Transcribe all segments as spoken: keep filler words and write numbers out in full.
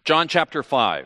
John chapter five,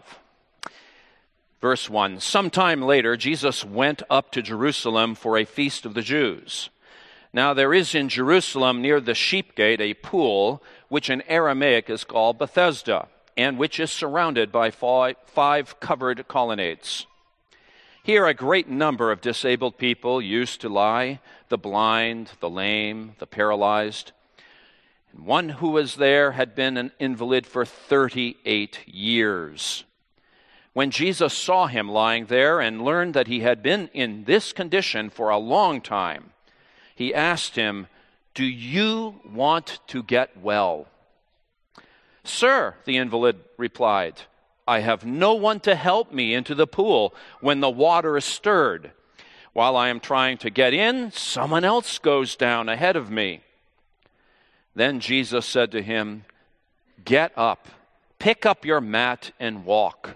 verse one. Sometime later, Jesus went up to Jerusalem for a feast of the Jews. Now there is in Jerusalem near the sheep gate a pool, which in Aramaic is called Bethesda, and which is surrounded by five covered colonnades. Here a great number of disabled people used to lie, the blind, the lame, the paralyzed. And one who was there had been an invalid for thirty-eight years. When Jesus saw him lying there and learned that he had been in this condition for a long time, he asked him, "Do you want to get well?" "Sir," the invalid replied, "I have no one to help me into the pool when the water is stirred. While I am trying to get in, someone else goes down ahead of me." Then Jesus said to him, "Get up, pick up your mat and walk."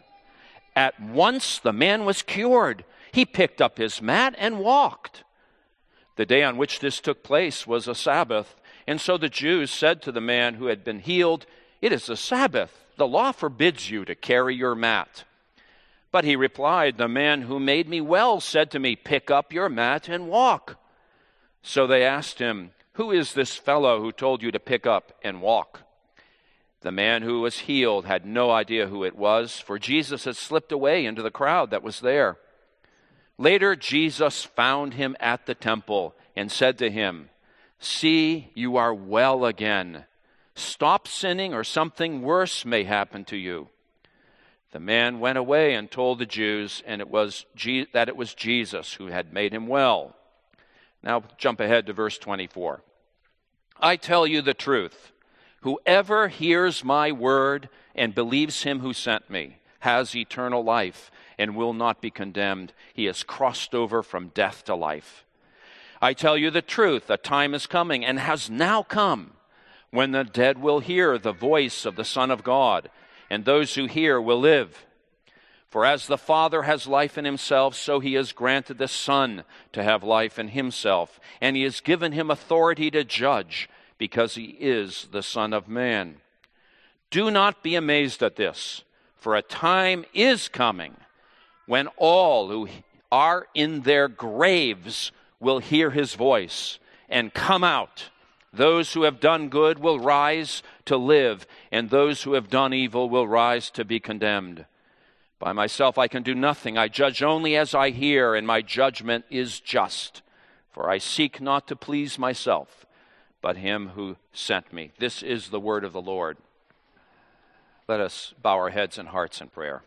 At once the man was cured. He picked up his mat and walked. The day on which this took place was a Sabbath, and so the Jews said to the man who had been healed, "It is a Sabbath. The law forbids you to carry your mat." But he replied, "The man who made me well said to me, 'Pick up your mat and walk.'" So they asked him, "Who is this fellow who told you to pick up and walk?" The man who was healed had no idea who it was, for Jesus had slipped away into the crowd that was there. Later, Jesus found him at the temple and said to him, "See, you are well again. Stop sinning, or something worse may happen to you." The man went away and told the Jews and it was Je- that it was Jesus who had made him well. Now jump ahead to verse twenty-four. "I tell you the truth. Whoever hears my word and believes him who sent me has eternal life and will not be condemned. He has crossed over from death to life. I tell you the truth. A time is coming and has now come when the dead will hear the voice of the Son of God, and those who hear will live. For as the Father has life in himself, so he has granted the Son to have life in himself, and he has given him authority to judge, because he is the Son of Man. Do not be amazed at this, for a time is coming when all who are in their graves will hear his voice and come out. Those who have done good will rise to live, and those who have done evil will rise to be condemned. By myself I can do nothing. I judge only as I hear, and my judgment is just. For I seek not to please myself, but him who sent me." This is the word of the Lord. Let us bow our heads and hearts in prayer.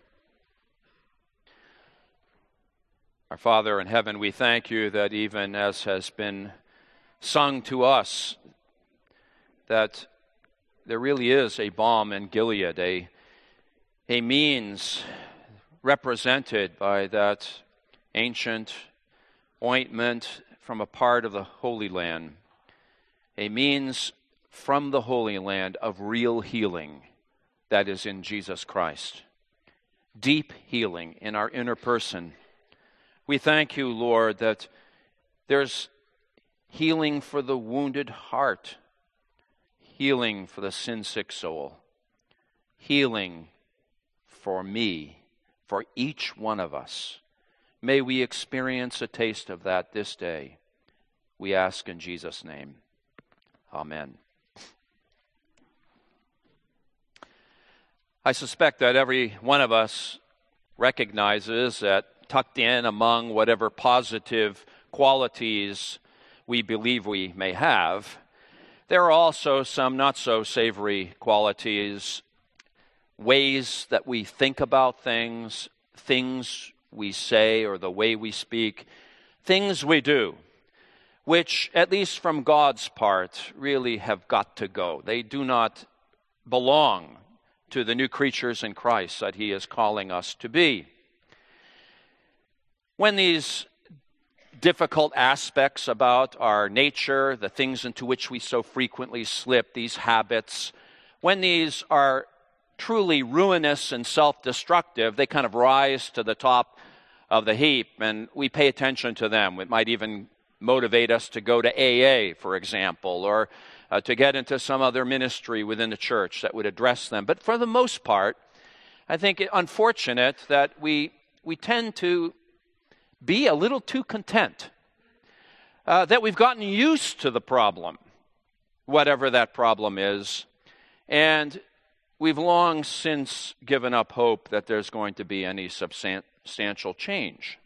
Our Father in heaven, we thank you that even as has been sung to us, that there really is a balm in Gilead, a, a means represented by that ancient ointment from a part of the Holy Land, a means from the Holy Land of real healing that is in Jesus Christ, deep healing in our inner person. We thank you, Lord, that there's healing for the wounded heart, healing for the sin-sick soul, healing for me, for each one of us. May we experience a taste of that this day. We ask in Jesus' name. Amen. I suspect that every one of us recognizes that tucked in among whatever positive qualities we believe we may have, there are also some not so savory qualities, ways that we think about things, things we say or the way we speak, things we do, which, at least from God's part, really have got to go. They do not belong to the new creatures in Christ that he is calling us to be. When these difficult aspects about our nature, the things into which we so frequently slip, these habits, when these are truly ruinous and self-destructive, they kind of rise to the top of the heap, and we pay attention to them. It might even motivate us to go to A A, for example, or uh, to get into some other ministry within the church that would address them. But for the most part, I think it unfortunate that we we tend to be a little too content, uh, that we've gotten used to the problem, whatever that problem is, and we've long since given up hope that there's going to be any substantial change.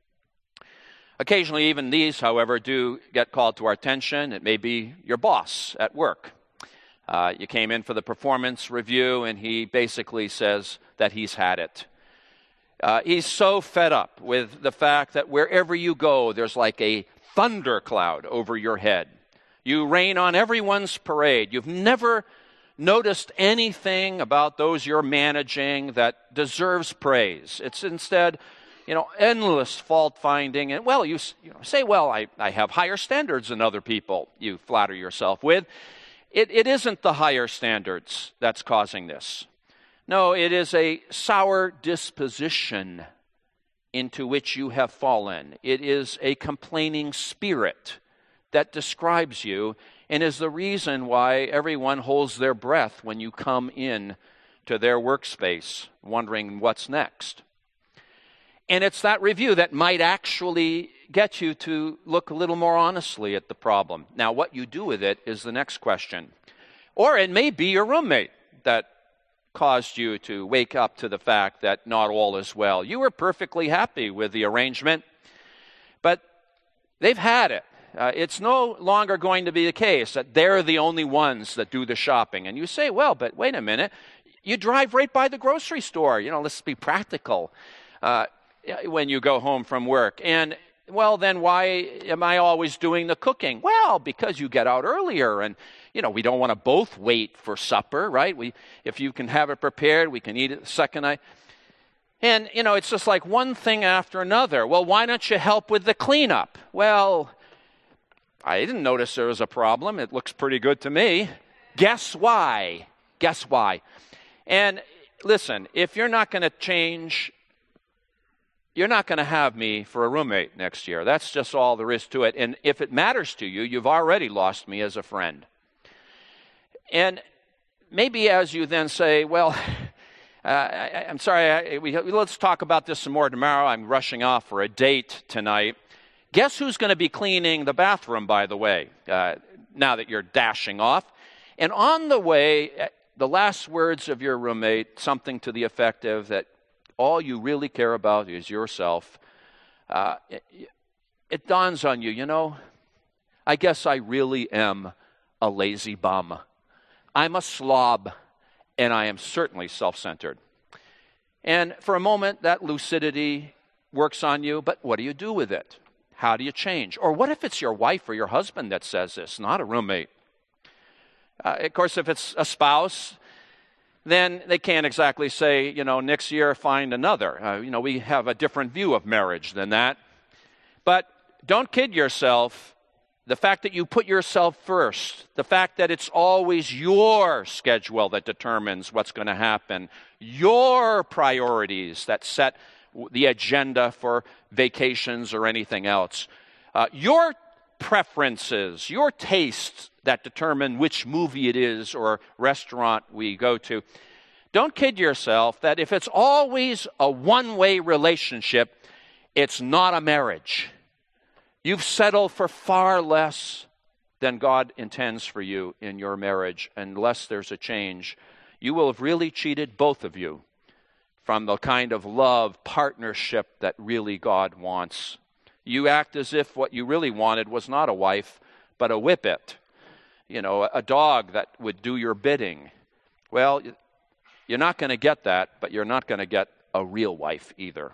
Occasionally, even these, however, do get called to our attention. It may be your boss at work. Uh, you came in for the performance review, and he basically says that he's had it. Uh, he's so fed up with the fact that wherever you go, there's like a thundercloud over your head. You rain on everyone's parade. You've never noticed anything about those you're managing that deserves praise. It's instead, you know, endless fault finding. And, well, you, you know, say, well, I, I have higher standards than other people, you flatter yourself with. It, it isn't the higher standards that's causing this. No, it is a sour disposition into which you have fallen. It is a complaining spirit that describes you and is the reason why everyone holds their breath when you come in to their workspace, wondering what's next. And it's that review that might actually get you to look a little more honestly at the problem. Now, what you do with it is the next question. Or it may be your roommate that caused you to wake up to the fact that not all is well. You were perfectly happy with the arrangement, but they've had it. Uh, it's no longer going to be the case that they're the only ones that do the shopping. And you say, well, but wait a minute. You drive right by the grocery store. You know, let's be practical uh, when you go home from work. And, well, then why am I always doing the cooking? Well, because you get out earlier and, you know, we don't want to both wait for supper, right? We, if you can have it prepared, we can eat it the second night. And, you know, it's just like one thing after another. Well, why don't you help with the cleanup? Well, I didn't notice there was a problem. It looks pretty good to me. Guess why? Guess why? And listen, if you're not going to change, you're not going to have me for a roommate next year. That's just all there is to it. And if it matters to you, you've already lost me as a friend. And maybe as you then say, well, uh, I, I'm sorry, I, we, let's talk about this some more tomorrow. I'm rushing off for a date tonight. Guess who's going to be cleaning the bathroom, by the way, uh, now that you're dashing off? And on the way, the last words of your roommate, something to the effect of that all you really care about is yourself. Uh, it, it dawns on you, you know, I guess I really am a lazy bum. I'm a slob, and I am certainly self-centered. And for a moment, that lucidity works on you, but what do you do with it? How do you change? Or what if it's your wife or your husband that says this, not a roommate? Uh, of course, if it's a spouse, then they can't exactly say, you know, next year find another. Uh, you know, we have a different view of marriage than that. But don't kid yourself. The fact that you put yourself first, the fact that it's always your schedule that determines what's going to happen, your priorities that set the agenda for vacations or anything else, uh, your preferences, your tastes that determine which movie it is or restaurant we go to. Don't kid yourself that if it's always a one-way relationship, it's not a marriage. You've settled for far less than God intends for you in your marriage. Unless there's a change, you will have really cheated both of you from the kind of love, partnership that really God wants. You act as if what you really wanted was not a wife, but a whippet. You know, a dog that would do your bidding. Well, you're not going to get that, but you're not going to get a real wife either.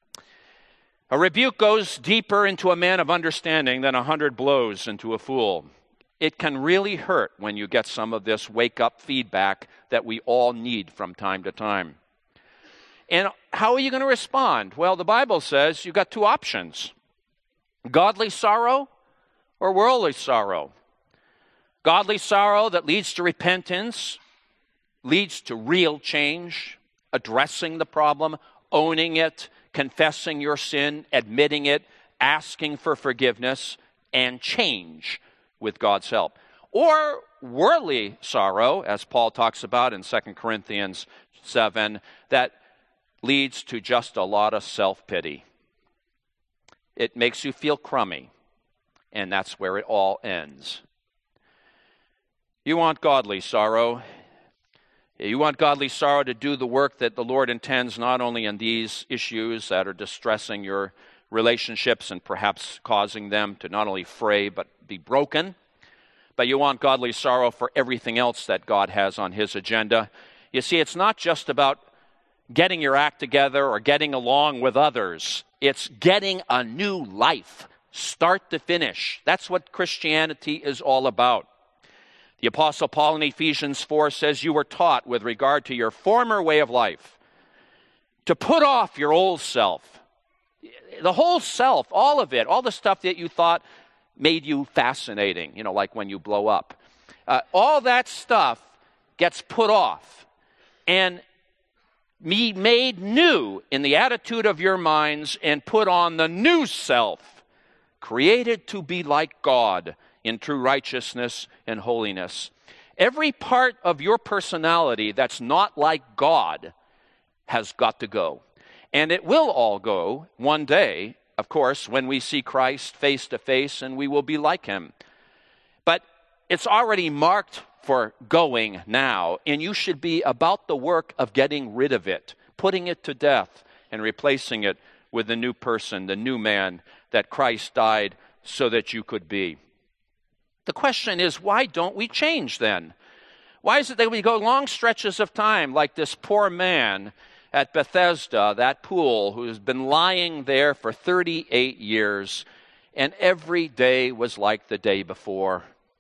A rebuke goes deeper into a man of understanding than a hundred blows into a fool. It can really hurt when you get some of this wake-up feedback that we all need from time to time. And how are you going to respond? Well, the Bible says you've got two options. Godly sorrow or worldly sorrow. Godly sorrow that leads to repentance, leads to real change, addressing the problem, owning it, confessing your sin, admitting it, asking for forgiveness, and change with God's help. Or worldly sorrow, as Paul talks about in Second Corinthians seven that leads to just a lot of self-pity. It makes you feel crummy, and that's where it all ends. You want godly sorrow. You want godly sorrow to do the work that the Lord intends, not only in these issues that are distressing your relationships and perhaps causing them to not only fray but be broken, but you want godly sorrow for everything else that God has on his agenda. You see, it's not just about getting your act together or getting along with others. It's getting a new life, start to finish. That's what Christianity is all about. The Apostle Paul in Ephesians four says, you were taught with regard to your former way of life to put off your old self. The whole self, all of it, all the stuff that you thought made you fascinating, you know, like when you blow up. Uh, all that stuff gets put off and be made new in the attitude of your minds and put on the new self, created to be like God in true righteousness and holiness. Every part of your personality that's not like God has got to go. And it will all go one day, of course, when we see Christ face to face and we will be like him. But it's already marked for going now, and you should be about the work of getting rid of it, putting it to death and replacing it with the new person, the new man that Christ died so that you could be. The question is, why don't we change then? Why is it that we go long stretches of time like this poor man at Bethesda, that pool, who's been lying there for thirty-eight years, and every day was like the day before?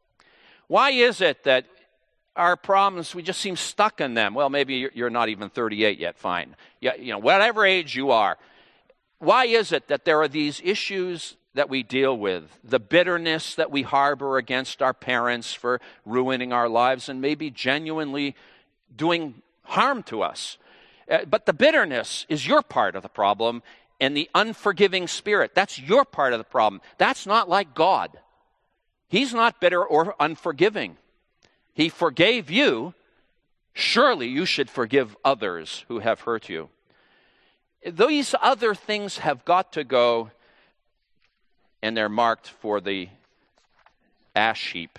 Why is it that our problems, we just seem stuck in them? Well, maybe you're not even thirty-eight yet, fine. Yeah, you know, whatever age you are. Why is it that there are these issues that we deal with, the bitterness that we harbor against our parents for ruining our lives and maybe genuinely doing harm to us? Uh, but the bitterness is your part of the problem, and the unforgiving spirit, that's your part of the problem. That's not like God. He's not bitter or unforgiving. He forgave you. Surely you should forgive others who have hurt you. These other things have got to go, and they're marked for the ash heap.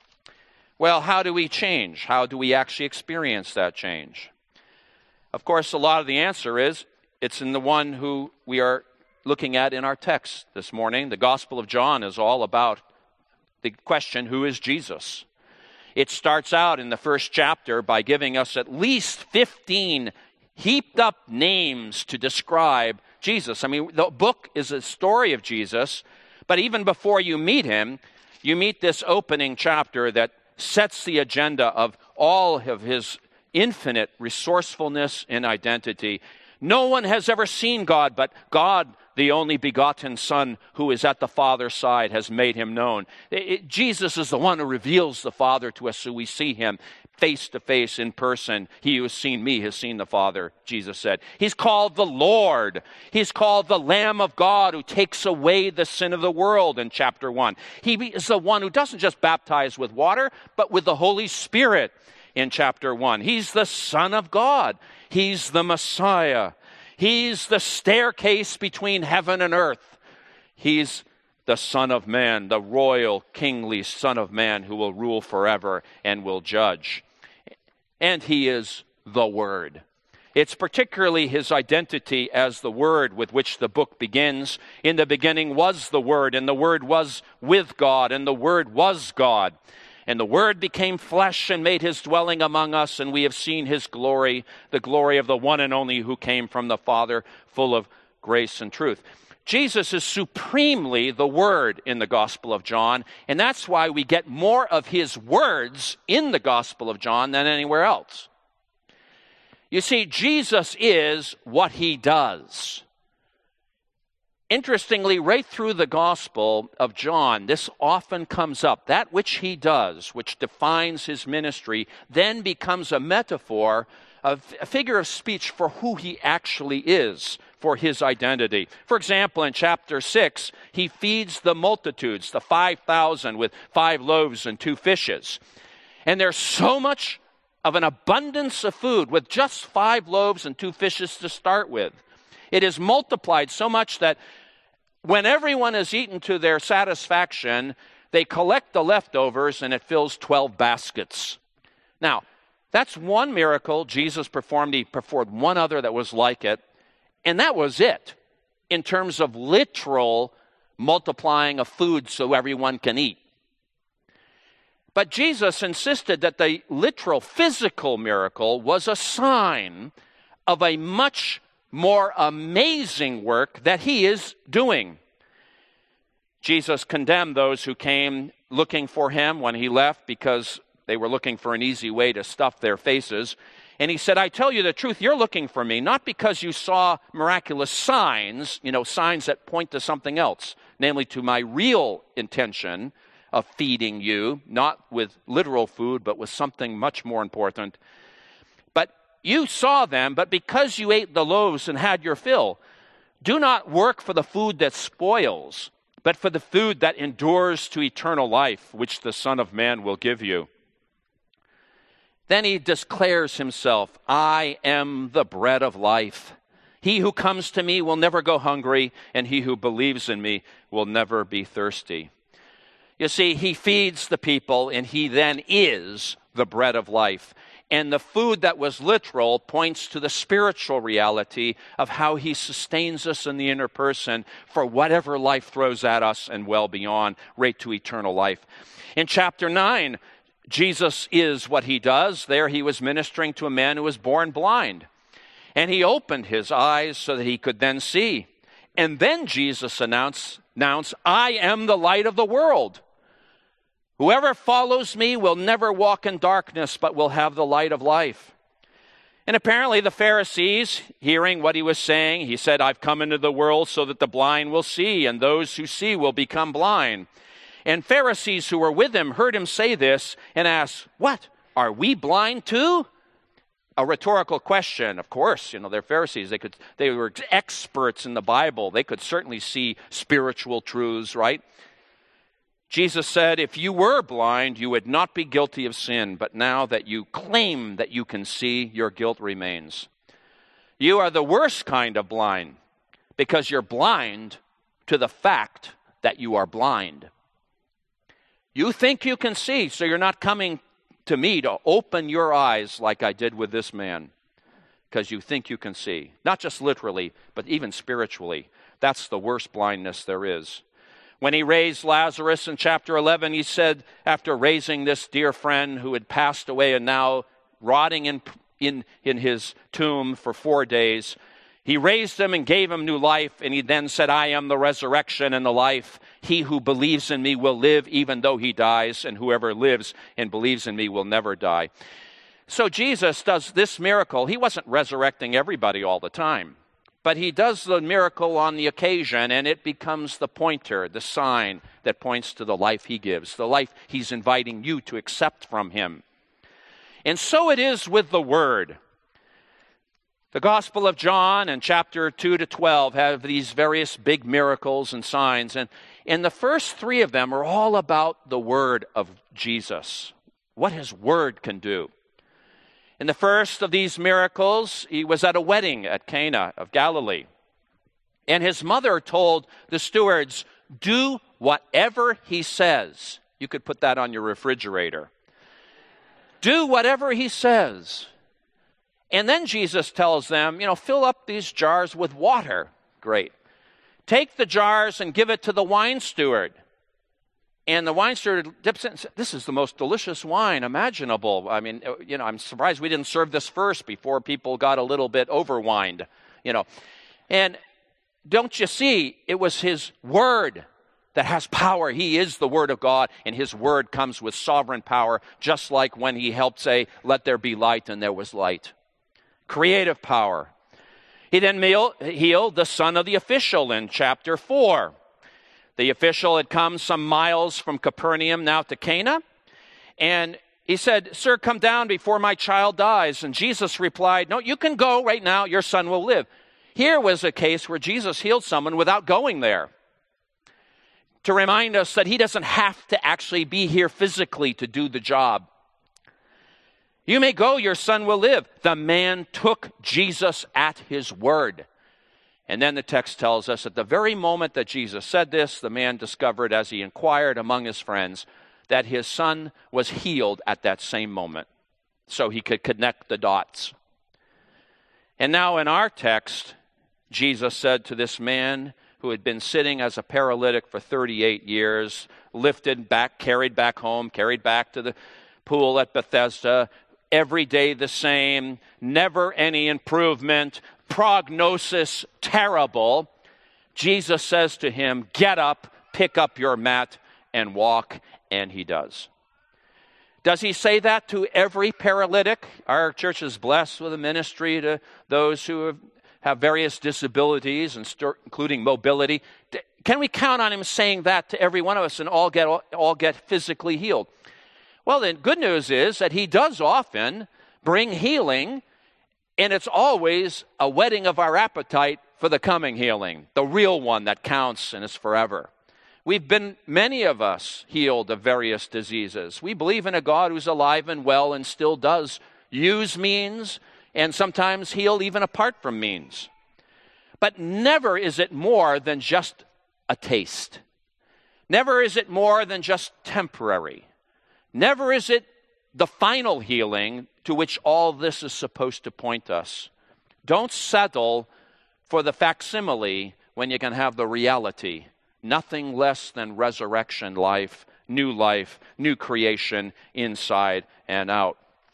Well, how do we change? How do we actually experience that change? Of course, a lot of the answer is, it's in the one who we are looking at in our text this morning. The Gospel of John is all about the question, who is Jesus? It starts out in the first chapter by giving us at least fifteen heaped up names to describe Jesus. I mean, the book is a story of Jesus, but even before you meet him, you meet this opening chapter that sets the agenda of all of his infinite resourcefulness and identity. No one has ever seen God, but God, the only begotten Son who is at the Father's side, has made him known. It, it, Jesus is the one who reveals the Father to us, so we see him face to face in person. He who has seen me has seen the Father, Jesus said. He's called the Lord. He's called the Lamb of God who takes away the sin of the world in chapter one. He is the one who doesn't just baptize with water, but with the Holy Spirit in chapter one. He's the Son of God. He's the Messiah. He's the staircase between heaven and earth. He's the Son of Man, the royal, kingly Son of Man who will rule forever and will judge. And he is the Word. It's particularly his identity as the Word with which the book begins. In the beginning was the Word, and the Word was with God, and the Word was God. And the Word became flesh and made his dwelling among us, and we have seen his glory, the glory of the one and only who came from the Father, full of grace and truth. Jesus is supremely the Word in the Gospel of John, and that's why we get more of his words in the Gospel of John than anywhere else. You see, Jesus is what he does. Interestingly, right through the Gospel of John, this often comes up. That which he does, which defines his ministry, then becomes a metaphor, a figure of speech for who he actually is, for his identity. For example, in chapter six, he feeds the multitudes, the five thousand, with five loaves and two fishes. And there's so much of an abundance of food with just five loaves and two fishes to start with. It is multiplied so much that when everyone has eaten to their satisfaction, they collect the leftovers and it fills twelve baskets. Now, that's one miracle Jesus performed. He performed one other that was like it, and that was it in terms of literal multiplying of food so everyone can eat. But Jesus insisted that the literal physical miracle was a sign of a much more amazing work that he is doing. Jesus condemned those who came looking for him when he left because they were looking for an easy way to stuff their faces. And he said, I tell you the truth, you're looking for me, not because you saw miraculous signs, you know, signs that point to something else, namely to my real intention of feeding you, not with literal food, but with something much more important. But you saw them, but because you ate the loaves and had your fill, do not work for the food that spoils, but for the food that endures to eternal life, which the Son of Man will give you. Then he declares himself, I am the bread of life. He who comes to me will never go hungry, and he who believes in me will never be thirsty. You see, he feeds the people, and he then is the bread of life. And the food that was literal points to the spiritual reality of how he sustains us in the inner person for whatever life throws at us and well beyond, right to eternal life. In chapter nine, Jesus is what he does. There he was ministering to a man who was born blind. And he opened his eyes so that he could then see. And then Jesus announced, announced I am the light of the world. Whoever follows me will never walk in darkness, but will have the light of life. And apparently the Pharisees, hearing what he was saying, he said, I've come into the world so that the blind will see, and those who see will become blind. And Pharisees who were with him heard him say this and asked, what, are we blind too? A rhetorical question, of course. You know, they're Pharisees. They could, they were experts in the Bible. They could certainly see spiritual truths, right? Jesus said, if you were blind, you would not be guilty of sin, but now that you claim that you can see, your guilt remains. You are the worst kind of blind because you're blind to the fact that you are blind. You think you can see, so you're not coming to me to open your eyes like I did with this man, because you think you can see. Not just literally, but even spiritually. That's the worst blindness there is. When he raised Lazarus in chapter eleven, he said, after raising this dear friend who had passed away and now rotting in, in, in his tomb for four days, he raised him and gave him new life, and he then said, I am the resurrection and the life. He who believes in me will live even though he dies, and whoever lives and believes in me will never die. So Jesus does this miracle. He wasn't resurrecting everybody all the time. But he does the miracle on the occasion, and it becomes the pointer, the sign that points to the life he gives, the life he's inviting you to accept from him. And so it is with the Word. The Gospel of John in chapter two to twelve have these various big miracles and signs, and, and the first three of them are all about the Word of Jesus, what his Word can do. In the first of these miracles, he was at a wedding at Cana of Galilee. And his mother told the stewards, do whatever he says. You could put that on your refrigerator. Do whatever he says. And then Jesus tells them, you know, fill up these jars with water. Great. Take the jars and give it to the wine steward. And the wine steward dips it and says, this is the most delicious wine imaginable. I mean, you know, I'm surprised we didn't serve this first before people got a little bit overwined, you know. And don't you see, it was his word that has power. He is the Word of God, and his word comes with sovereign power, just like when he helped say, let there be light, and there was light. Creative power. He then healed the son of the official in chapter four. The official had come some miles from Capernaum now to Cana, and he said, sir, come down before my child dies. And Jesus replied, no, you can go right now, your son will live. Here was a case where Jesus healed someone without going there, to remind us that he doesn't have to actually be here physically to do the job. You may go, your son will live. The man took Jesus at his word. And then the text tells us at the very moment that Jesus said this, the man discovered as he inquired among his friends that his son was healed at that same moment. So he could connect the dots. And now in our text, Jesus said to this man who had been sitting as a paralytic for thirty-eight years, lifted back, carried back home, carried back to the pool at Bethesda, every day the same, never any improvement, prognosis terrible. Jesus says to him, get up, pick up your mat, and walk, and he does. Does he say that to every paralytic? Our church is blessed with a ministry to those who have, have various disabilities, and st- including mobility. Can we count on him saying that to every one of us and all get all get physically healed? Well, the good news is that he does often bring healing, and it's always a whetting of our appetite for the coming healing, the real one that counts and is forever. We've been, many of us, healed of various diseases. We believe in a God who's alive and well and still does use means and sometimes heal even apart from means. But never is it more than just a taste. Never is it more than just temporary. Never is it the final healing to which all this is supposed to point us. Don't settle for the facsimile when you can have the reality. Nothing less than resurrection life, new life, new creation inside and out.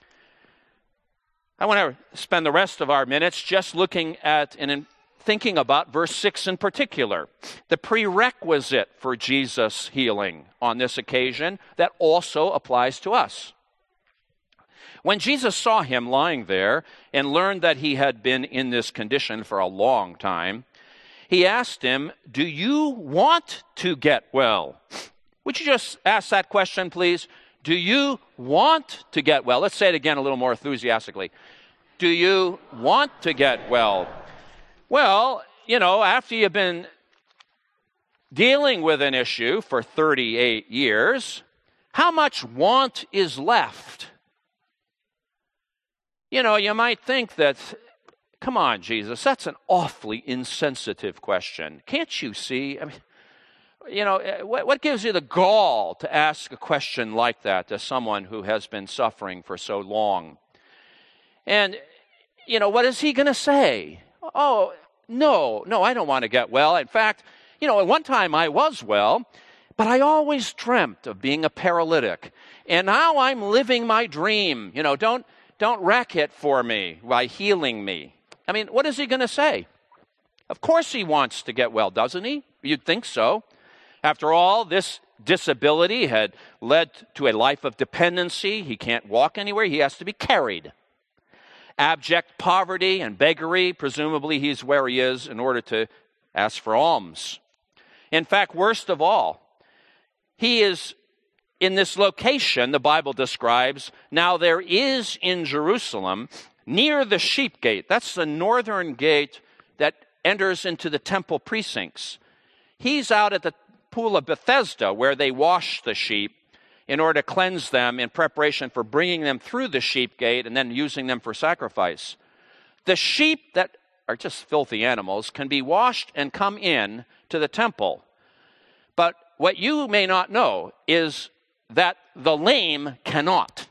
I want to spend the rest of our minutes just looking at and thinking about verse six in particular, the prerequisite for Jesus' healing on this occasion that also applies to us. When Jesus saw him lying there and learned that he had been in this condition for a long time, he asked him, do you want to get well? Would you just ask that question, please? Do you want to get well? Let's say it again a little more enthusiastically. Do you want to get well? Well, you know, after you've been dealing with an issue for thirty-eight years, how much want is left? You know, you might think that, come on, Jesus, that's an awfully insensitive question. Can't you see? I mean, you know, what, what gives you the gall to ask a question like that to someone who has been suffering for so long? And, you know, what is he going to say? Oh, no, no, I don't want to get well. In fact, you know, at one time I was well, but I always dreamt of being a paralytic. And now I'm living my dream. You know, don't don't wreck it for me by healing me. I mean, what is he going to say? Of course he wants to get well, doesn't he? You'd think so. After all, this disability had led to a life of dependency. He can't walk anywhere. He has to be carried. Abject poverty and beggary, presumably he's where he is in order to ask for alms. In fact, worst of all, he is in this location the Bible describes. Now there is in Jerusalem, near the sheep gate, that's the northern gate that enters into the temple precincts. He's out at the pool of Bethesda where they wash the sheep in order to cleanse them in preparation for bringing them through the sheep gate and then using them for sacrifice. The sheep that are just filthy animals can be washed and come in to the temple. But what you may not know is that the lame cannot.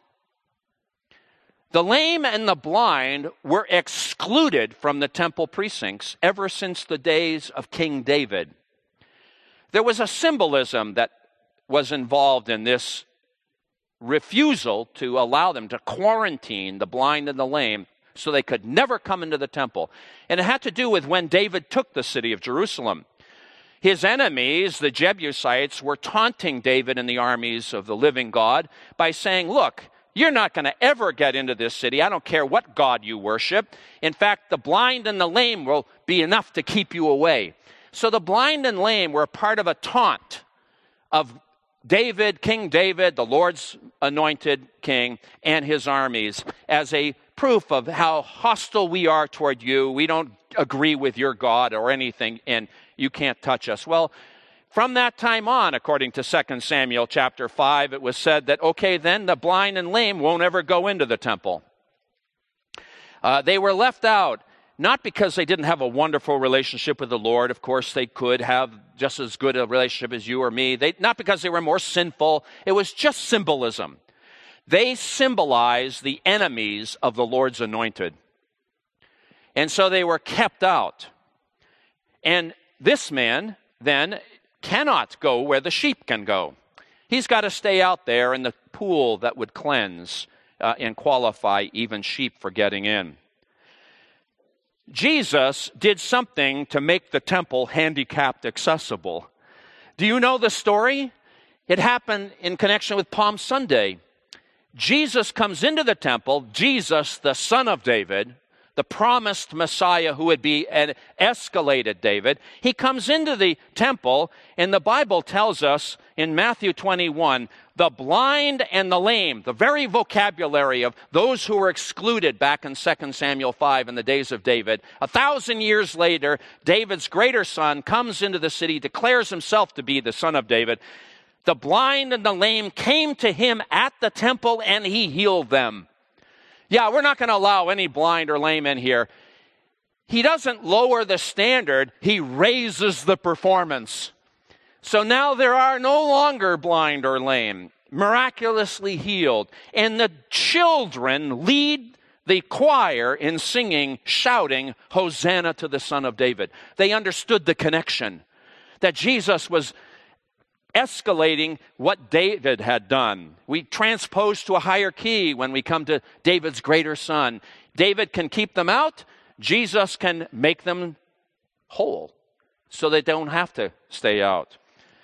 The lame and the blind were excluded from the temple precincts ever since the days of King David. There was a symbolism that was involved in this refusal to allow them to quarantine the blind and the lame so they could never come into the temple. And it had to do with when David took the city of Jerusalem. His enemies, the Jebusites, were taunting David and the armies of the living God by saying, look, you're not going to ever get into this city. I don't care what God you worship. In fact, the blind and the lame will be enough to keep you away. So the blind and lame were part of a taunt of David, King David, the Lord's anointed king, and his armies as a proof of how hostile we are toward you. We don't agree with your God or anything, and you can't touch us. Well, From that time on, according to Second Samuel chapter five, it was said that, okay, then the blind and lame won't ever go into the temple. Uh, they were left out, not because they didn't have a wonderful relationship with the Lord. Of course, they could have just as good a relationship as you or me. They, not because they were more sinful. It was just symbolism. They symbolize the enemies of the Lord's anointed. And so they were kept out. And this man, then, cannot go where the sheep can go. He's got to stay out there in the pool that would cleanse uh, and qualify even sheep for getting in. Jesus did something to make the temple handicapped accessible. Do you know the story? It happened in connection with Palm Sunday. Jesus comes into the temple, Jesus, the son of David, the promised Messiah who would be an escalated David. He comes into the temple, and the Bible tells us in Matthew twenty-one, the blind and the lame, the very vocabulary of those who were excluded back in Second Samuel five in the days of David. A thousand years later, David's greater son comes into the city, declares himself to be the son of David. The blind and the lame came to him at the temple, and he healed them. Yeah, we're not going to allow any blind or lame in here. He doesn't lower the standard. He raises the performance. So now there are no longer blind or lame, miraculously healed. And the children lead the choir in singing, shouting, Hosanna to the Son of David. They understood the connection, that Jesus was escalating what David had done. We transpose to a higher key when we come to David's greater son. David can keep them out. Jesus can make them whole so they don't have to stay out.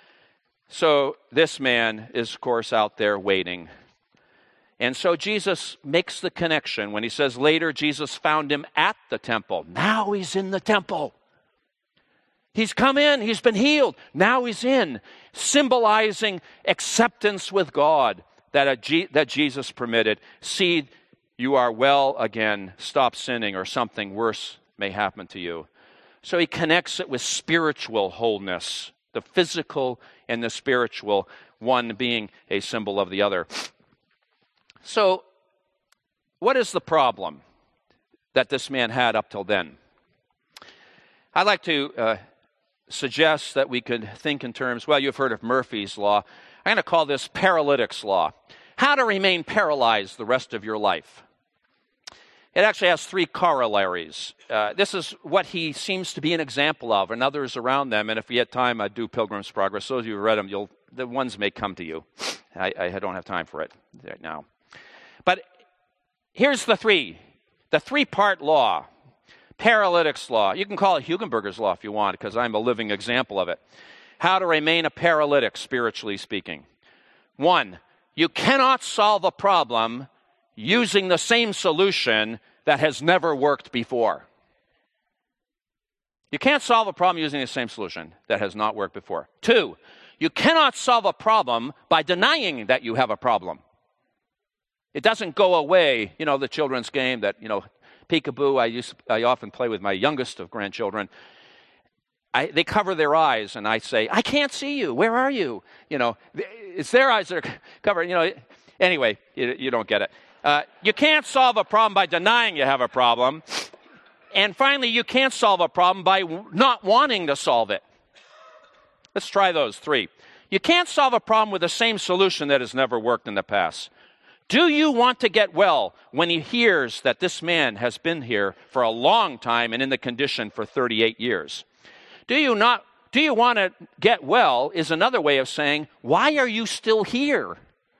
So this man is, of course, out there waiting. And so Jesus makes the connection when he says later Jesus found him at the temple. Now he's in the temple. He's come in, he's been healed. Now he's in, symbolizing acceptance with God that, a G, that Jesus permitted. See, you are well again. Stop sinning or something worse may happen to you. So he connects it with spiritual wholeness, the physical and the spiritual, one being a symbol of the other. So what is the problem that this man had up till then? I'd like to uh, suggest that we could think in terms, well, you've heard of Murphy's Law. I'm going to call this paralytic's law. How to remain paralyzed the rest of your life. It actually has three corollaries. Uh, this is what he seems to be an example of, and others around them. And if we had time, I'd do Pilgrim's Progress. Those of you who read them, you'll, the ones may come to you. I, I don't have time for it right now. But here's the three. The three-part law. Paralytic's law. You can call it Hugenberger's law if you want, because I'm a living example of it. How to remain a paralytic, spiritually speaking. One, you cannot solve a problem using the same solution that has never worked before. You can't solve a problem using the same solution that has not worked before. Two, you cannot solve a problem by denying that you have a problem. It doesn't go away, you know, the children's game that, you know, peekaboo, I used to, I often play with my youngest of grandchildren. I, they cover their eyes, and I say, I can't see you. Where are you? You know, it's their eyes that are covered. You know, anyway, you, you don't get it. Uh, you can't solve a problem by denying you have a problem. And finally, you can't solve a problem by w- not wanting to solve it. Let's try those three. You can't solve a problem with the same solution that has never worked in the past. Do you want to get well when he hears that this man has been here for a long time and in the condition for thirty-eight years? Do you not? Do you want to get well is another way of saying, why are you still here?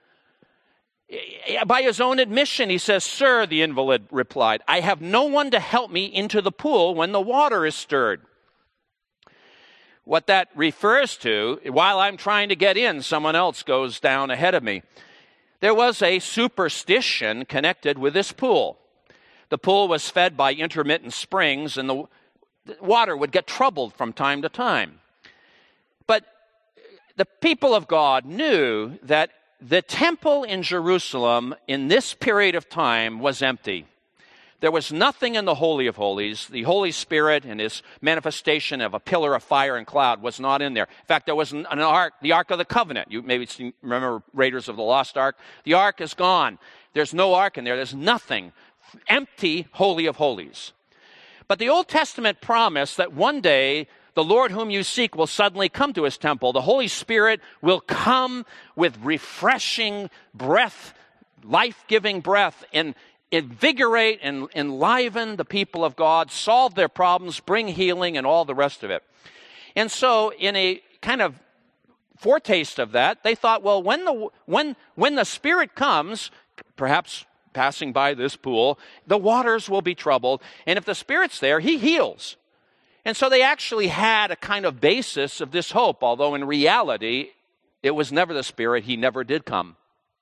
By his own admission, he says, Sir, the invalid replied, I have no one to help me into the pool when the water is stirred. What that refers to, while I'm trying to get in, someone else goes down ahead of me. There was a superstition connected with this pool. The pool was fed by intermittent springs, and the water would get troubled from time to time. But the people of God knew that the temple in Jerusalem in this period of time was empty. There was nothing in the Holy of Holies. The Holy Spirit and his manifestation of a pillar of fire and cloud was not in there. In fact, there was an, an ark, the Ark of the Covenant. You maybe seen, remember Raiders of the Lost Ark. The ark is gone. There's no ark in there. There's nothing. Empty Holy of Holies. But the Old Testament promised that one day the Lord whom you seek will suddenly come to his temple. The Holy Spirit will come with refreshing breath, life-giving breath, and invigorate and enliven the people of God, solve their problems, bring healing, and all the rest of it. And so in a kind of foretaste of that, they thought, well, when the, when, when the Spirit comes, perhaps passing by this pool, the waters will be troubled, and if the Spirit's there, he heals. And so they actually had a kind of basis of this hope, although in reality, it was never the Spirit. He never did come.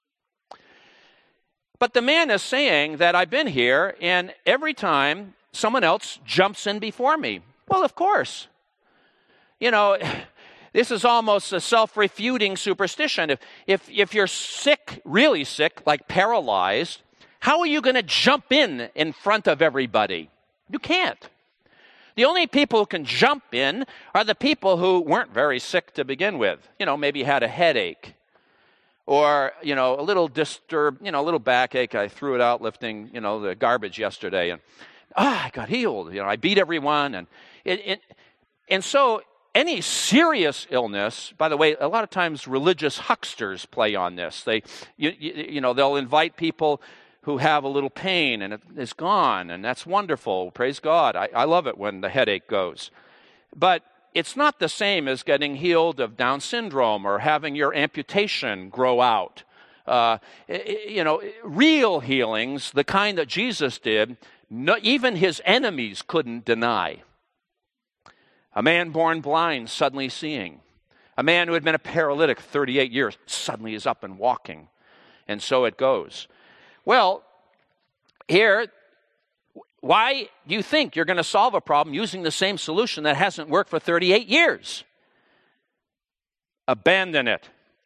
But the man is saying that I've been here, and every time someone else jumps in before me. Well, of course. You know, this is almost a self-refuting superstition. If, if, if you're sick, really sick, like paralyzed, how are you going to jump in in front of everybody? You can't. The only people who can jump in are the people who weren't very sick to begin with. You know, maybe had a headache. Or, you know, a little disturb, you know, a little backache. I threw it out lifting, you know, the garbage yesterday. And, ah, I got healed. You know, I beat everyone. And, it, it, and so any serious illness, by the way, a lot of times religious hucksters play on this. They, you, you, you know, they'll invite people who have a little pain and it is gone. And that's wonderful. Praise God. I, I love it when the headache goes. But it's not the same as getting healed of Down syndrome or having your amputation grow out. Uh, you know, real healings, the kind that Jesus did, no, even his enemies couldn't deny. A man born blind, suddenly seeing. A man who had been a paralytic thirty-eight years, suddenly is up and walking. And so it goes. Well, here, why do you think you're going to solve a problem using the same solution that hasn't worked for thirty-eight years? Abandon it.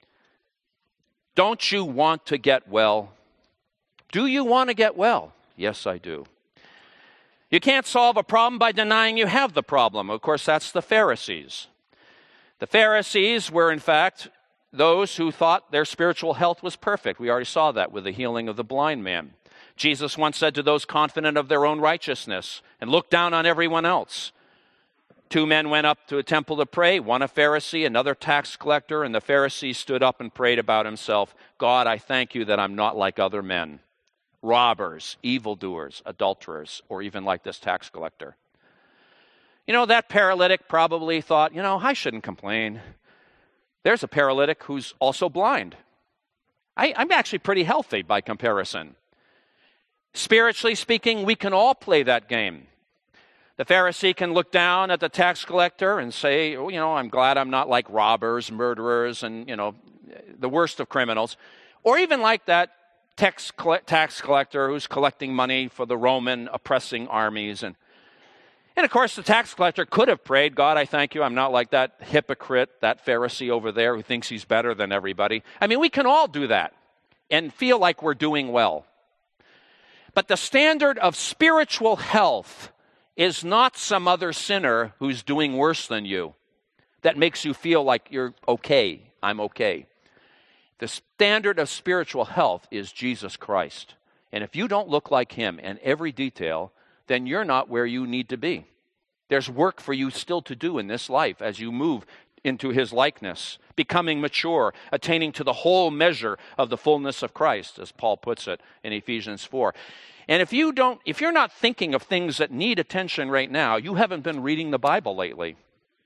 Don't you want to get well? Do you want to get well? Yes, I do. You can't solve a problem by denying you have the problem. Of course, that's the Pharisees. The Pharisees were, in fact, those who thought their spiritual health was perfect. We already saw that with the healing of the blind man. Jesus once said to those confident of their own righteousness and looked down on everyone else. Two men went up to a temple to pray, one a Pharisee, another tax collector, and the Pharisee stood up and prayed about himself, God, I thank you that I'm not like other men, robbers, evildoers, adulterers, or even like this tax collector. You know, that paralytic probably thought, you know, I shouldn't complain. There's a paralytic who's also blind. I, I'm actually pretty healthy by comparison. Spiritually speaking, we can all play that game. The Pharisee can look down at the tax collector and say, oh, you know, I'm glad I'm not like robbers, murderers, and, you know, the worst of criminals. Or even like that tax tax collector who's collecting money for the Roman oppressing armies. And, and of course, the tax collector could have prayed, God, I thank you, I'm not like that hypocrite, that Pharisee over there who thinks he's better than everybody. I mean, we can all do that and feel like we're doing well. But the standard of spiritual health is not some other sinner who's doing worse than you that makes you feel like you're okay, I'm okay. The standard of spiritual health is Jesus Christ. And if you don't look like him in every detail, then you're not where you need to be. There's work for you still to do in this life as you move into his likeness, becoming mature, attaining to the whole measure of the fullness of Christ, as Paul puts it in Ephesians four. And if you don't, if you're not thinking of things that need attention right now, you haven't been reading the Bible lately.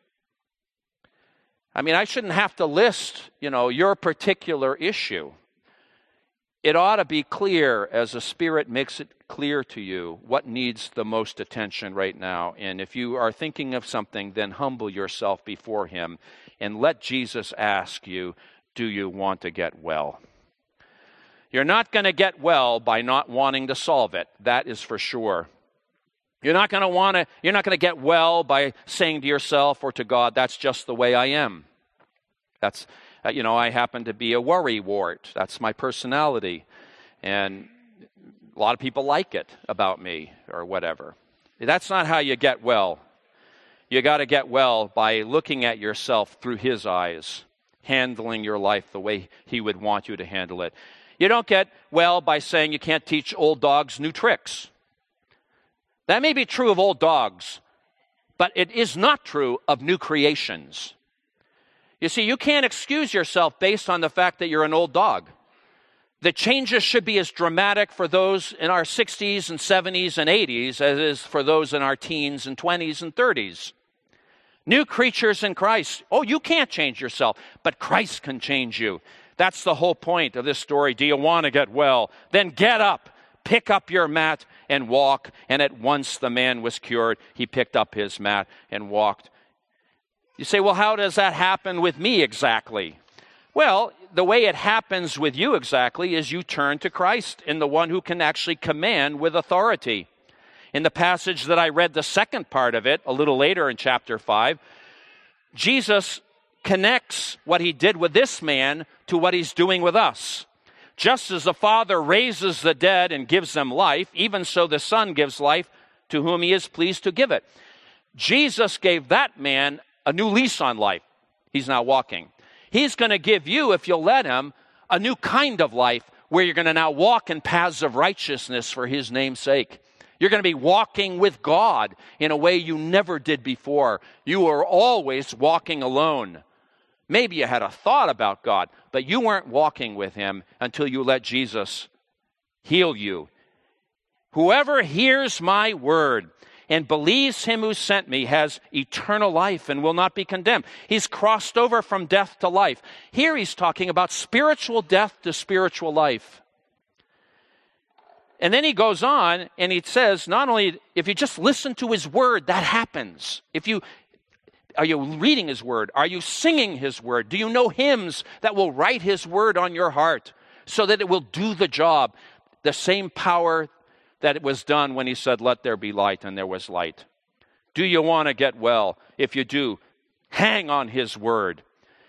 I mean, I shouldn't have to list, you know, your particular issue. It ought to be clear as the Spirit makes it clear to you what needs the most attention right now. And if you are thinking of something, then humble yourself before him and let Jesus ask you, do you want to get well? You're not going to get well by not wanting to solve it. That is for sure. You're not going to want to, you're not going to get well by saying to yourself or to God, that's just the way I am. That's, uh, you know, I happen to be a worry wart. That's my personality. And A lot of people like it about me or whatever. That's not how you get well. You got to get well by looking at yourself through his eyes, handling your life the way he would want you to handle it. You don't get well by saying you can't teach old dogs new tricks. That may be true of old dogs, but it is not true of new creations. You see, you can't excuse yourself based on the fact that you're an old dog. The changes should be as dramatic for those in our sixties and seventies and eighties as it is for those in our teens and twenties and thirties. New creatures in Christ. Oh, you can't change yourself, but Christ can change you. That's the whole point of this story. Do you want to get well? Then get up, pick up your mat, and walk. And at once the man was cured. He picked up his mat and walked. You say, well, how does that happen with me exactly? Well, the way it happens with you exactly is you turn to Christ in the one who can actually command with authority. In the passage that I read, the second part of it, a little later in chapter five, Jesus connects what he did with this man to what he's doing with us. Just as the Father raises the dead and gives them life, even so the Son gives life to whom he is pleased to give it. Jesus gave that man a new lease on life. He's now walking. He's going to give you, if you'll let him, a new kind of life where you're going to now walk in paths of righteousness for his name's sake. You're going to be walking with God in a way you never did before. You were always walking alone. Maybe you had a thought about God, but you weren't walking with him until you let Jesus heal you. Whoever hears my word and believes him who sent me has eternal life and will not be condemned. He's crossed over from death to life. Here he's talking about spiritual death to spiritual life. And then he goes on and he says, not only if you just listen to his word, that happens. If you Are you reading his word? Are you singing his word? Do you know hymns that will write his word on your heart so that it will do the job? The same power that it was done when he said, let there be light, and there was light. Do you want to get well? If you do, hang on his word.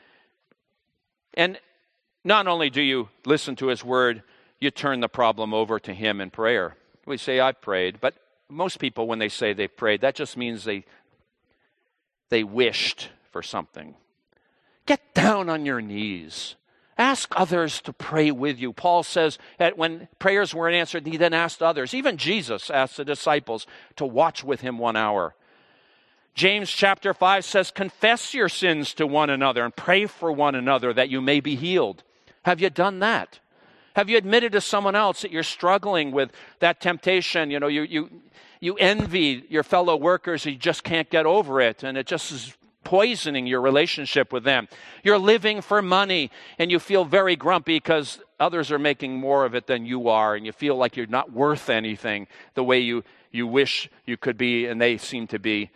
And not only do you listen to his word, you turn the problem over to him in prayer. We say, I've prayed, but most people, when they say they've prayed, that just means they They wished for something. Get down on your knees. Ask others to pray with you. Paul says that when prayers weren't answered, he then asked others. Even Jesus asked the disciples to watch with him one hour. James chapter five says, confess your sins to one another and pray for one another that you may be healed. Have you done that? Have you admitted to someone else that you're struggling with that temptation? You know, you you you envy your fellow workers, you just can't get over it, and it just is poisoning your relationship with them. You're living for money, and you feel very grumpy because others are making more of it than you are, and you feel like you're not worth anything the way you, you wish you could be, and they seem to be.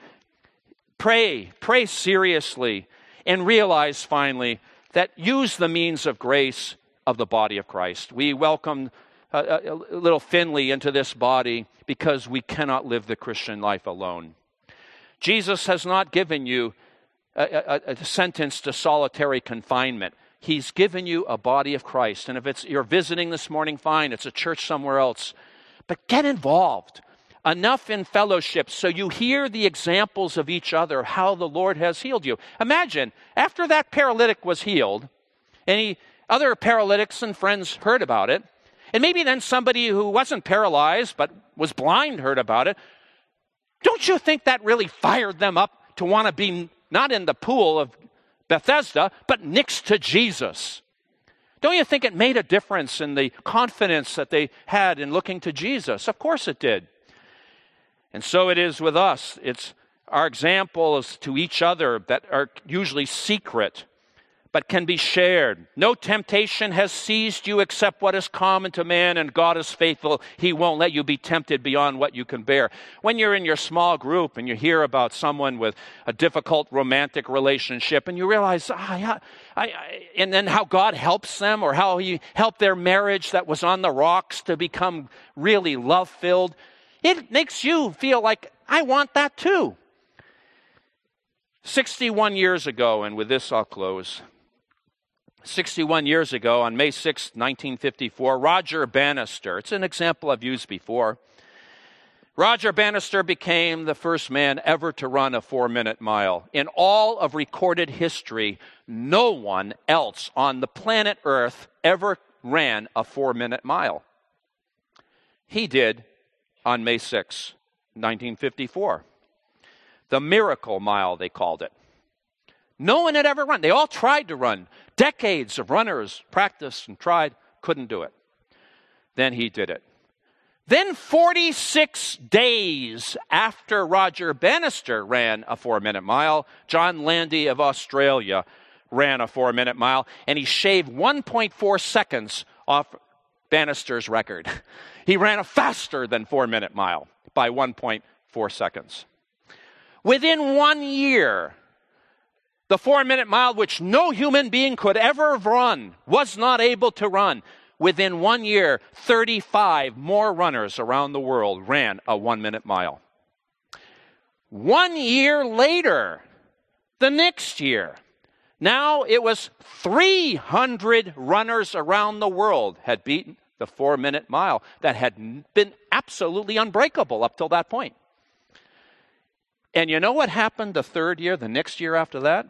Pray, pray seriously, and realize finally that use the means of grace of the body of Christ. We welcome a, a, a little Finley into this body because we cannot live the Christian life alone. Jesus has not given you a, a, a sentence to solitary confinement. He's given you a body of Christ. And if it's you're visiting this morning, fine. It's a church somewhere else. But get involved. Enough in fellowship so you hear the examples of each other, how the Lord has healed you. Imagine, after that paralytic was healed, and he, other paralytics and friends heard about it, and maybe then somebody who wasn't paralyzed but was blind heard about it, don't you think that really fired them up to want to be not in the pool of Bethesda, but next to Jesus? Don't you think it made a difference in the confidence that they had in looking to Jesus? Of course it did. And so it is with us. It's our examples to each other that are usually secret, but can be shared. No temptation has seized you except what is common to man, and God is faithful. He won't let you be tempted beyond what you can bear. When you're in your small group and you hear about someone with a difficult romantic relationship, and you realize, ah, yeah, I, I, and then how God helps them, or how he helped their marriage that was on the rocks to become really love-filled, it makes you feel like, I want that too. sixty-one years ago, and with this I'll close, sixty-one years ago, on May sixth, nineteen fifty-four, Roger Bannister, it's an example I've used before, Roger Bannister became the first man ever to run a four-minute mile. In all of recorded history, no one else on the planet Earth ever ran a four-minute mile. He did on May sixth, nineteen fifty-four. The Miracle Mile, they called it. No one had ever run. They all tried to run. Decades of runners practiced and tried, couldn't do it. Then he did it. Then forty-six days after Roger Bannister ran a four-minute mile, John Landy of Australia ran a four-minute mile, and he shaved one point four seconds off Bannister's record. He ran a faster than four-minute mile by one point four seconds. Within one year, the four-minute mile, which no human being could ever run, was not able to run. Within one year, thirty-five more runners around the world ran a one-minute mile. One year later, the next year, now it was three hundred runners around the world had beaten the four-minute mile that had been absolutely unbreakable up till that point. And you know what happened the third year, the next year after that?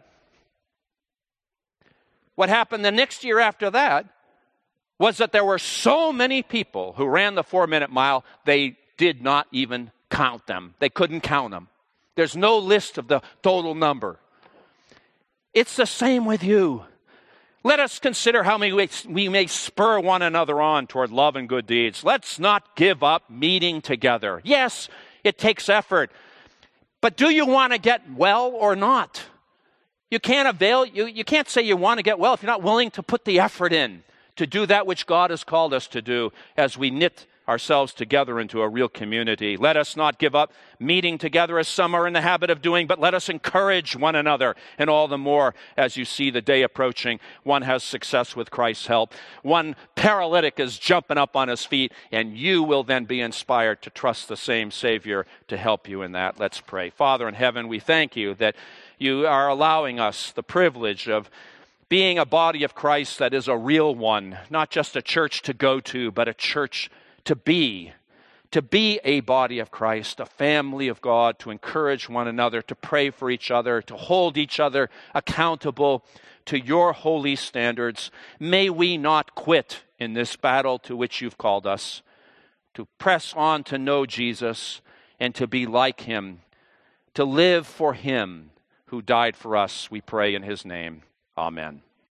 What happened the next year after that was that there were so many people who ran the four-minute mile, they did not even count them. They couldn't count them. There's no list of the total number. It's the same with you. Let us consider how we, we may spur one another on toward love and good deeds. Let's not give up meeting together. Yes, it takes effort. But do you want to get well or not? You can't avail, you, you can't say you want to get well if you're not willing to put the effort in to do that which God has called us to do as we knit ourselves together into a real community. Let us not give up meeting together as some are in the habit of doing, but let us encourage one another, and all the more as you see the day approaching. One has success with Christ's help. One paralytic is jumping up on his feet, and you will then be inspired to trust the same Savior to help you in that. Let's pray. Father in heaven, we thank you that you are allowing us the privilege of being a body of Christ that is a real one, not just a church to go to, but a church to be, to be a body of Christ, a family of God, to encourage one another, to pray for each other, to hold each other accountable to your holy standards. May we not quit in this battle to which you've called us, to press on to know Jesus and to be like him, to live for him who died for us, we pray in his name. Amen.